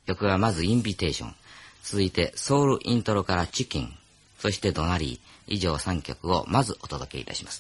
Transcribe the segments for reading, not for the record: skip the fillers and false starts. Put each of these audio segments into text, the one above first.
曲はまずインビテーション、続いてソウルイントロからチキン、そしてドナリー、以上3曲をまずお届けいたします。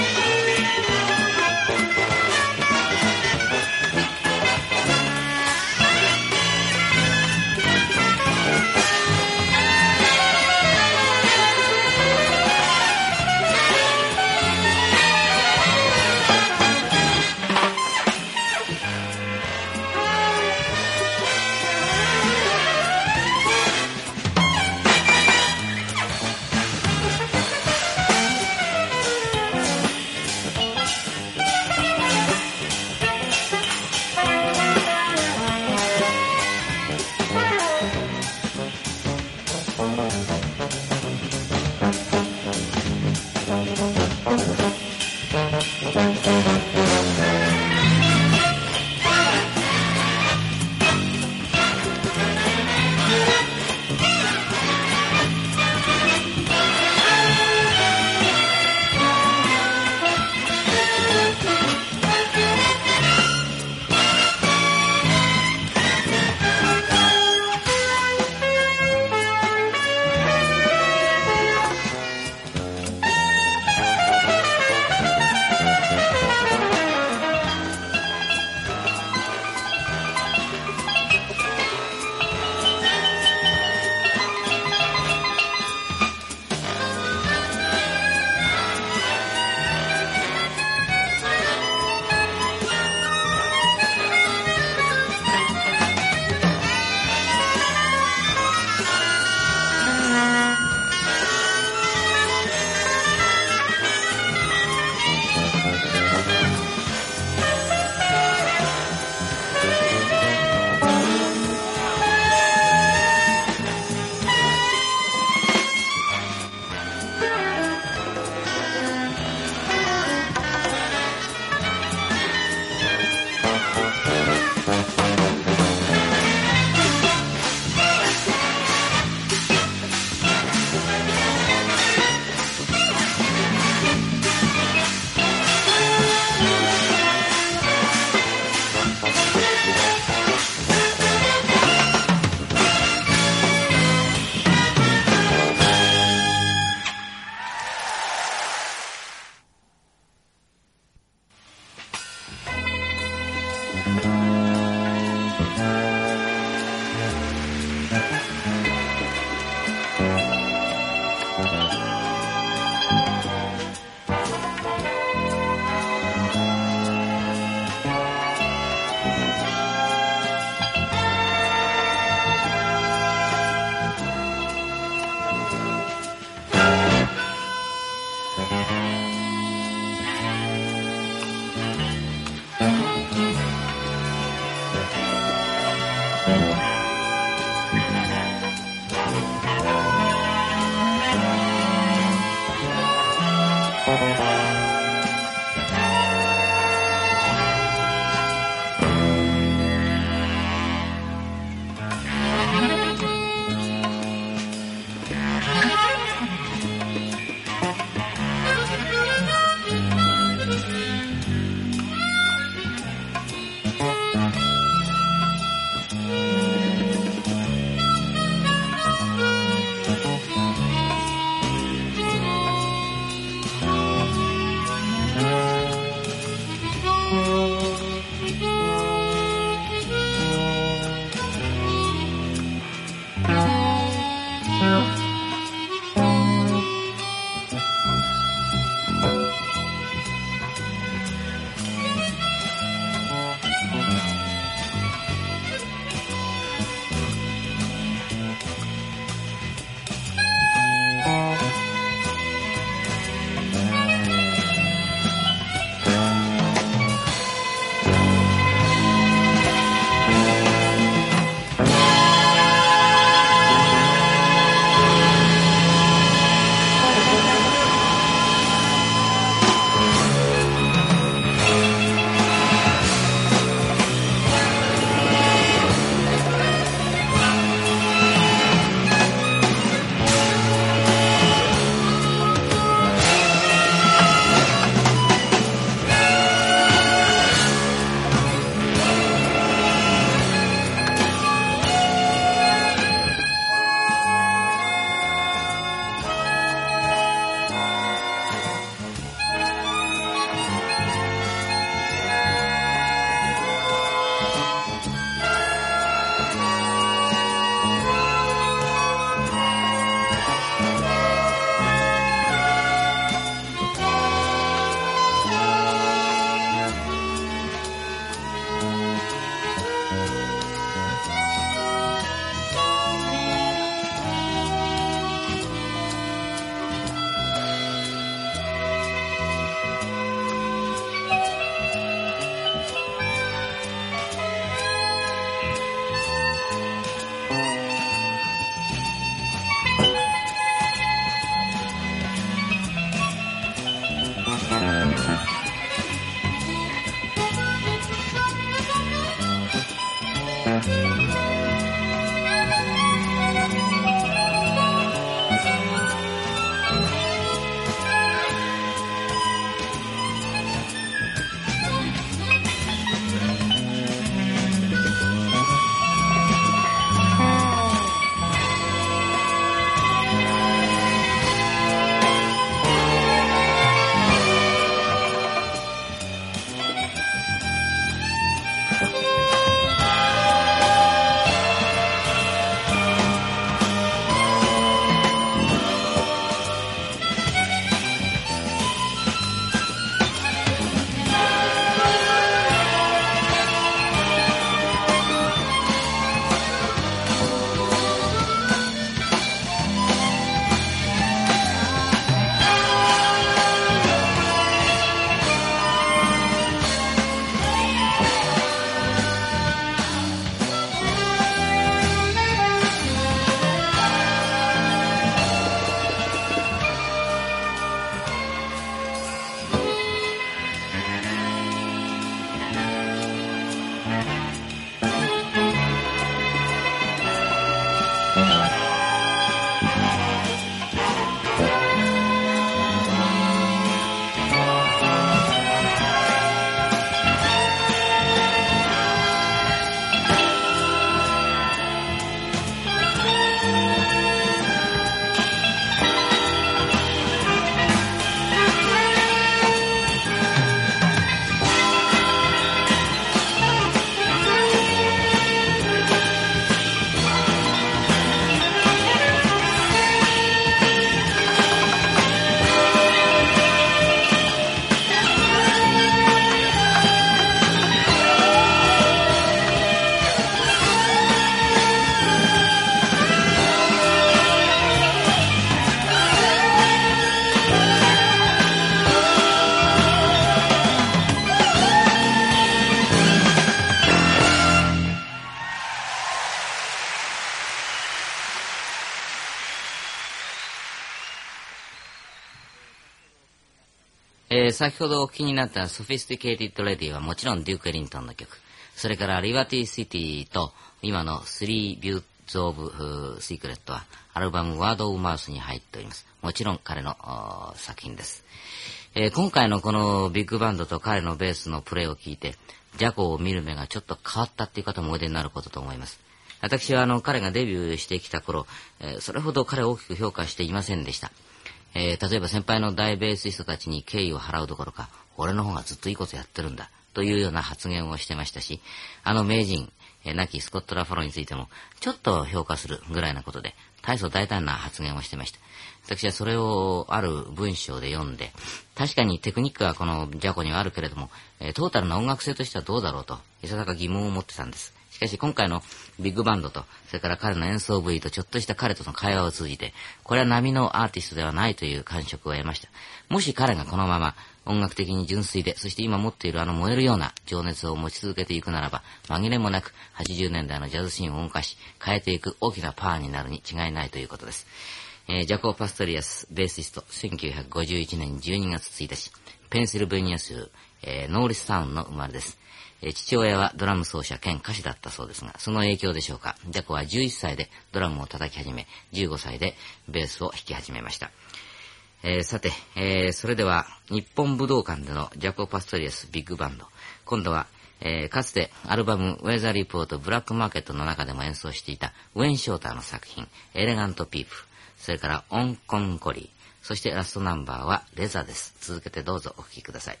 先ほどお聞きになったソフィスティケイティッドレディはもちろんデューク・エリントンの曲。それからリバティ・シティと今のスリー・ビューズ・オブ・シークレットはアルバムワード・オブ・マウスに入っております。もちろん彼の作品です。今回のこのビッグバンドと彼のベースのプレーを聞いて、ジャコを見る目がちょっと変わったっていう方もおいでになることと思います。私は彼がデビューしてきた頃、それほど彼を大きく評価していませんでした。例えば先輩の大ベーシストたちに敬意を払うどころか、俺の方がずっといいことやってるんだというような発言をしてましたし、名人、亡きスコット・ラファロについてもちょっと評価するぐらいなことで大層大胆な発言をしてました。私はそれをある文章で読んで、確かにテクニックはこのジャコにはあるけれども、トータルな音楽性としてはどうだろうといささか疑問を持ってたんです。しかし今回のビッグバンドと、それから彼の演奏部位とちょっとした彼との会話を通じて、これは並のアーティストではないという感触を得ました。もし彼がこのまま音楽的に純粋で、そして今持っている燃えるような情熱を持ち続けていくならば、紛れもなく80年代のジャズシーンを動かし、変えていく大きなパワーになるに違いないということです。ジャコ・パストリアス、ベーシスト、1951年12月1日、ペンシルベニア州、ノーリスタウンの生まれです。父親はドラム奏者兼歌手だったそうですが、その影響でしょうか、ジャコは11歳でドラムを叩き始め、15歳でベースを弾き始めました。さて、それでは日本武道館でのジャコ・パストリアスビッグバンド、今度は、かつてアルバムウェザーリポートブラックマーケットの中でも演奏していたウェン・ショーターの作品エレガント・ピープ、それからオン・コン・コリー、そしてラストナンバーはレザーです。続けてどうぞお聴きください。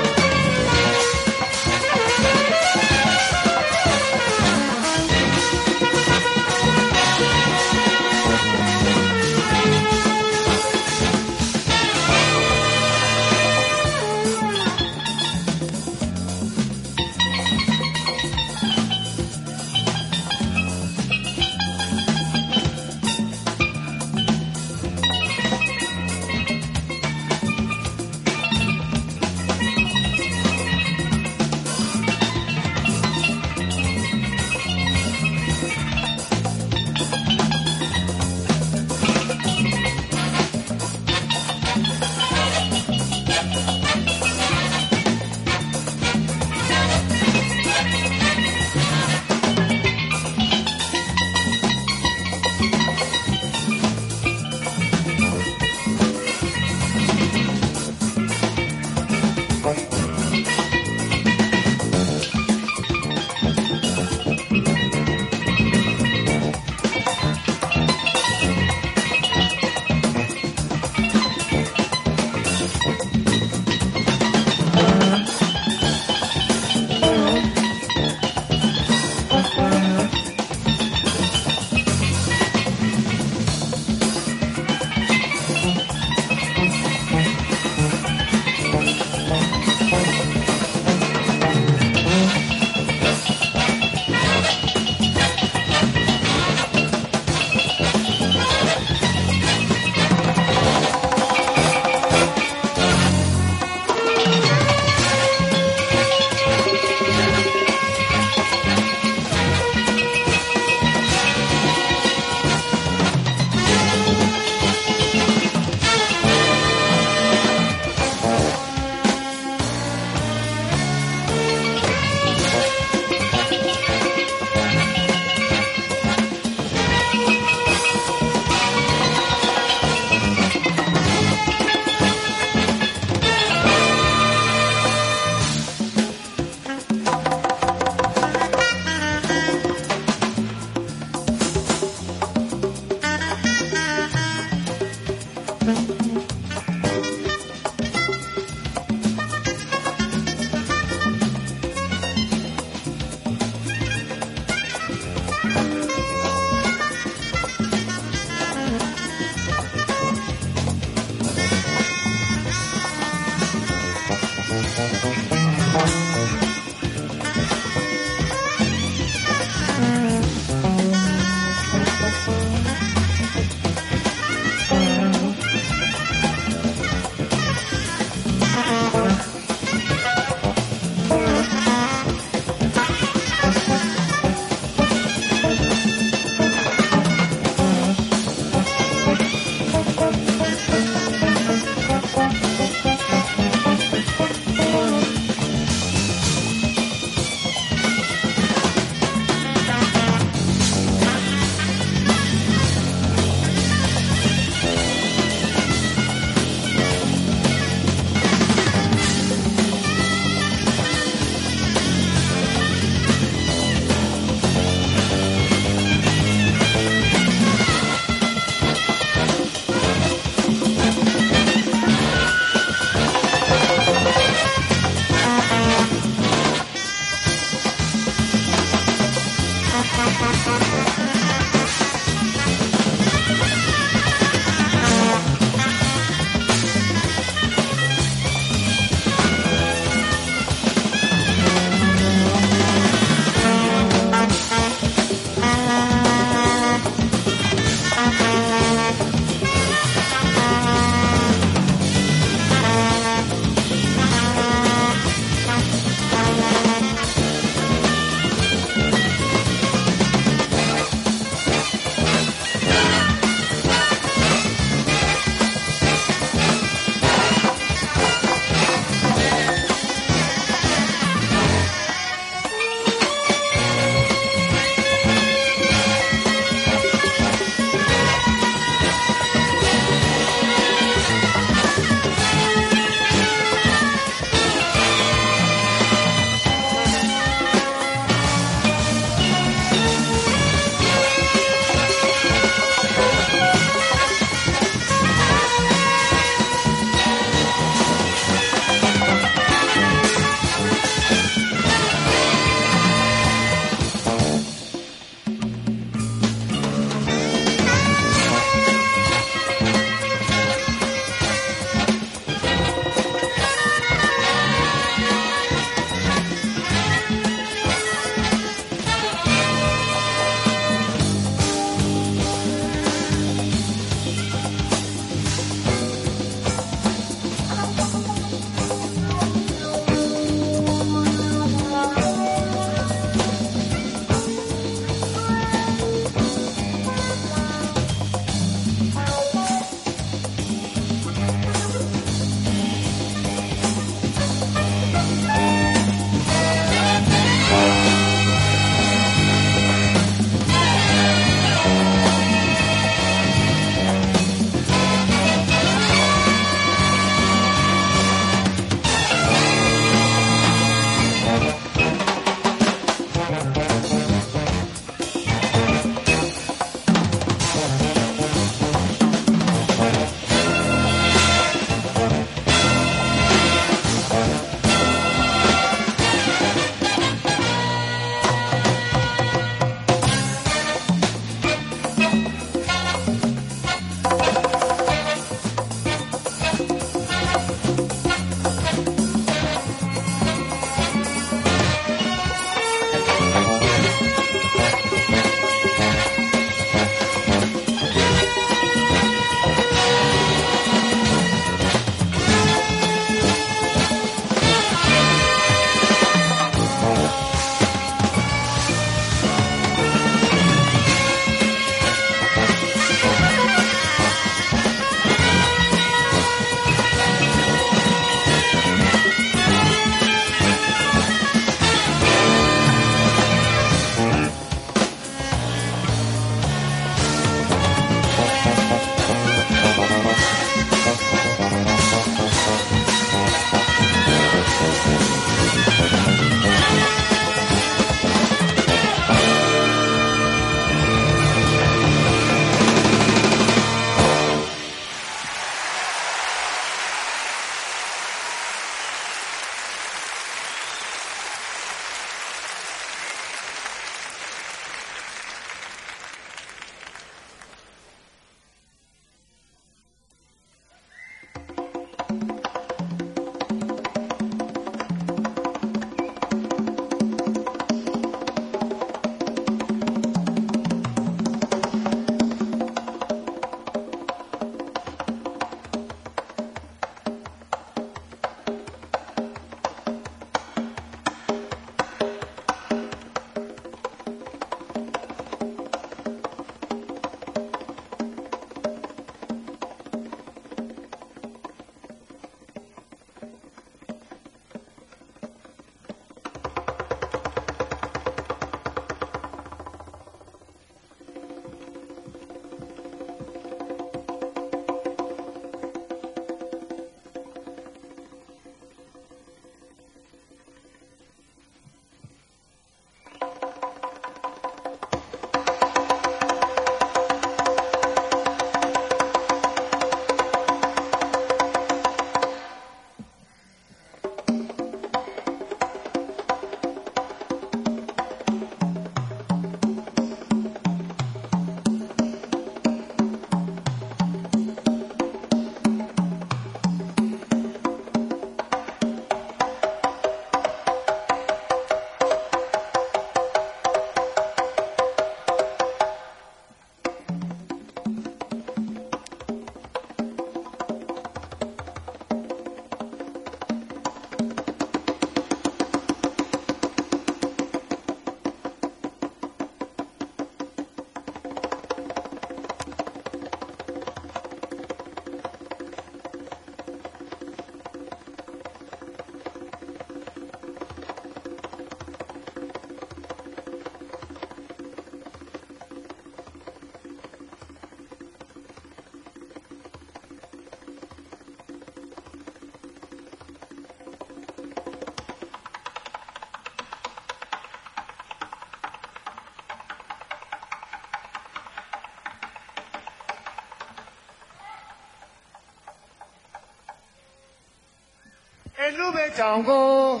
路边长过，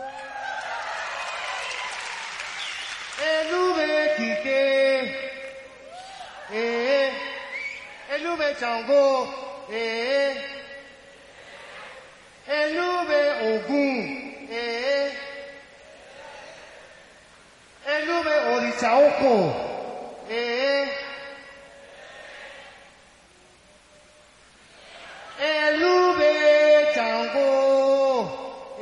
路边地给，路边长过，路边欧公，路边我的脚过，路边长过，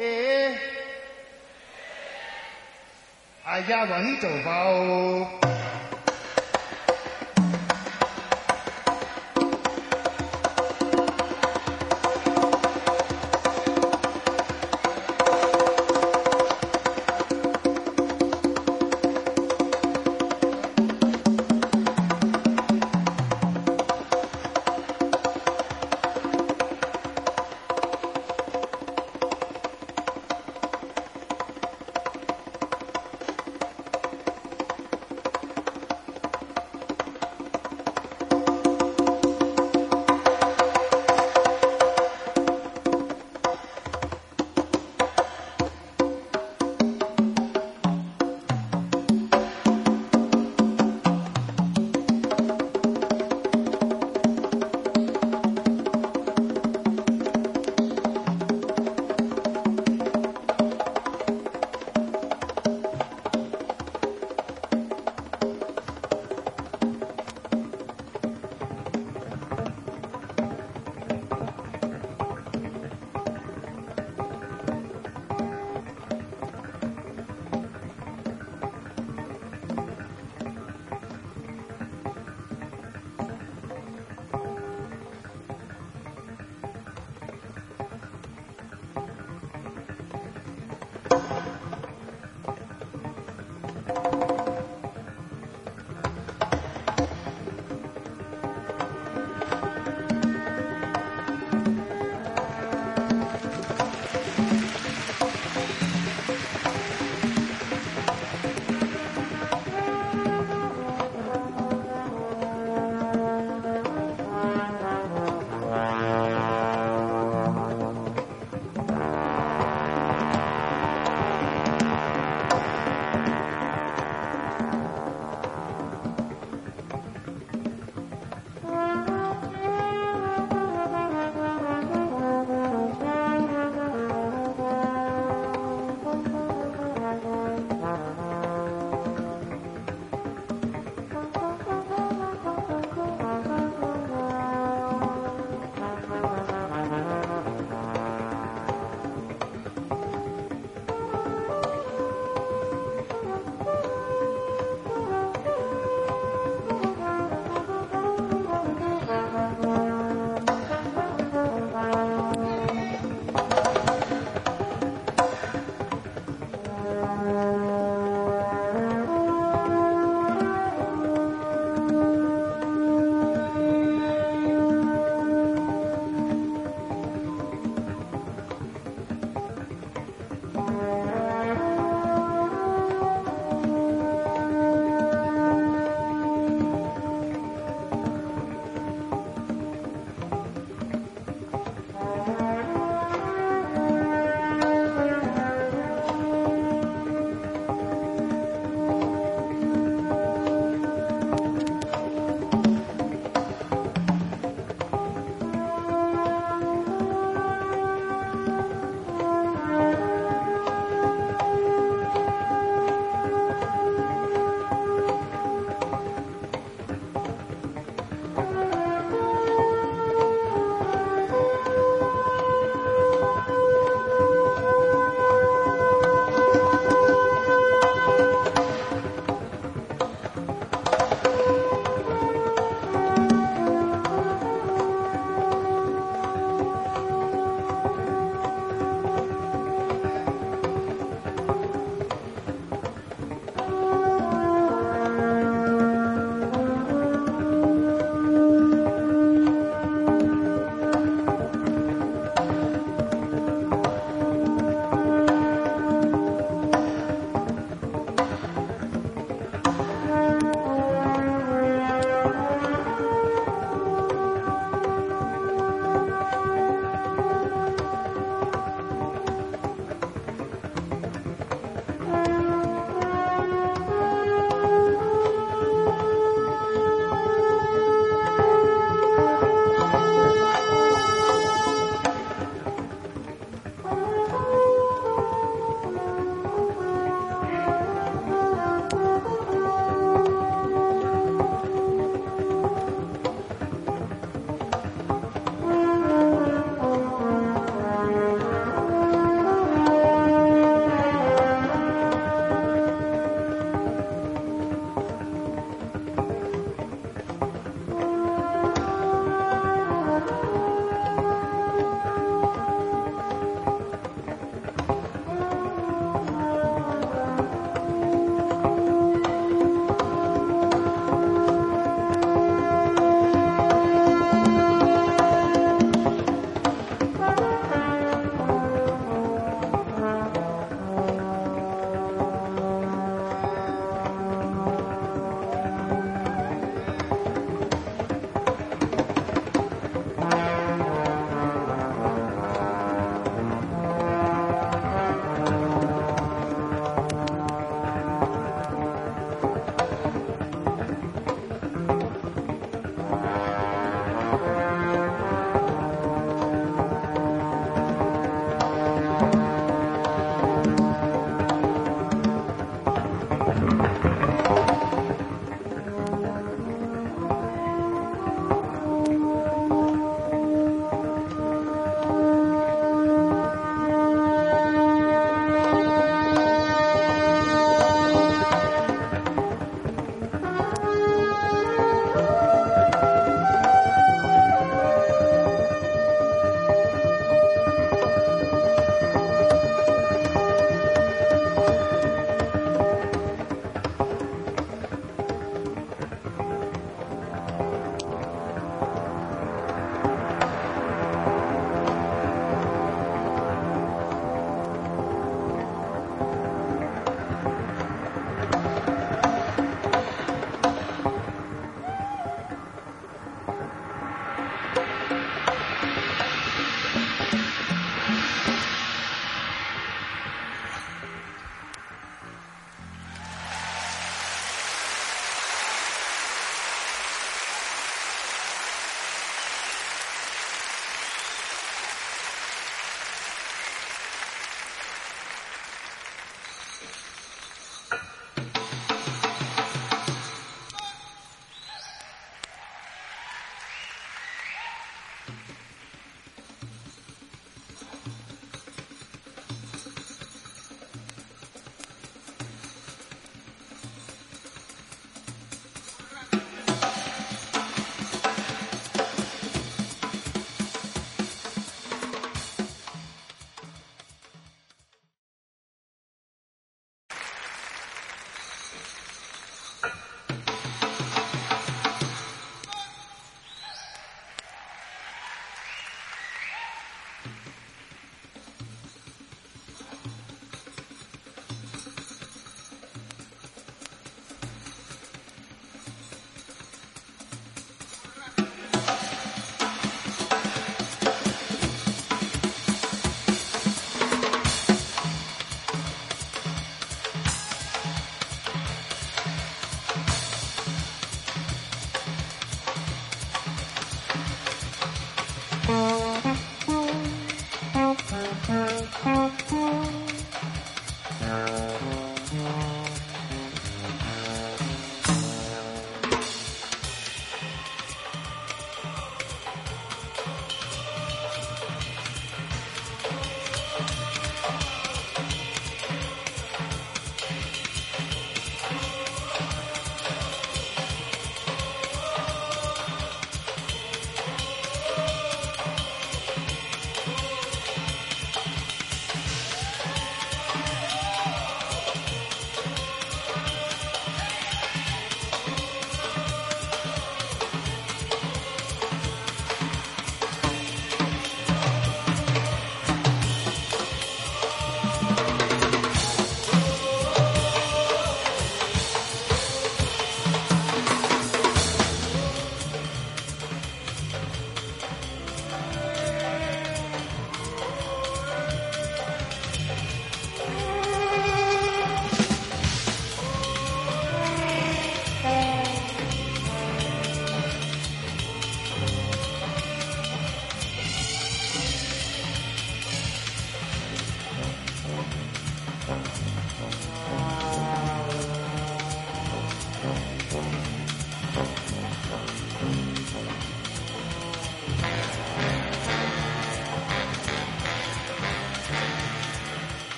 哎呀，往里走吧哦。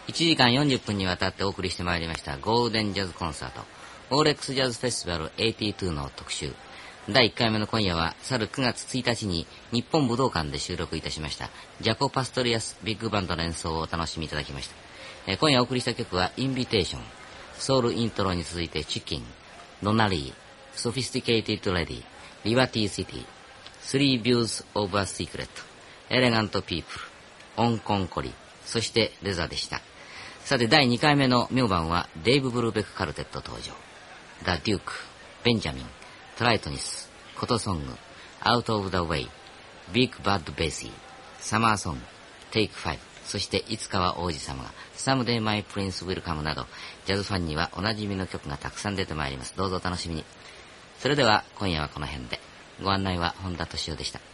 1時間40分にわたってお送りしてまいりましたゴールデンジャズコンサートオーレックスジャズフェスティバル82の特集。第1回目の今夜は去る9月1日に日本武道館で収録いたしましたジャコ・パストリアスビッグバンドの演奏をお楽しみいただきました。今夜お送りした曲はインビテーション、ソウルイントロに続いてチキン、ドナリー、ソフィスティケイティッドレディ、リバティシティ、スリービューズオブアシークレット、エレガントピープル、オンコンコリ、そしてレザーでした。さて第2回目の明晩はデイブ・ブルーベックカルテット登場。ザ・デューク、ベンジャミン、トライトニス、コトソング、アウト・オブ・ザ・ウェイ、ビッグ・バッド・ベーシー、サマーソング、テイク5、そしていつかは王子様がサムデイ・マイ・プリンス・ウィルカムなどジャズファンにはおなじみの曲がたくさん出てまいります。どうぞお楽しみに。それでは今夜はこの辺で。ご案内は本田敏夫でした。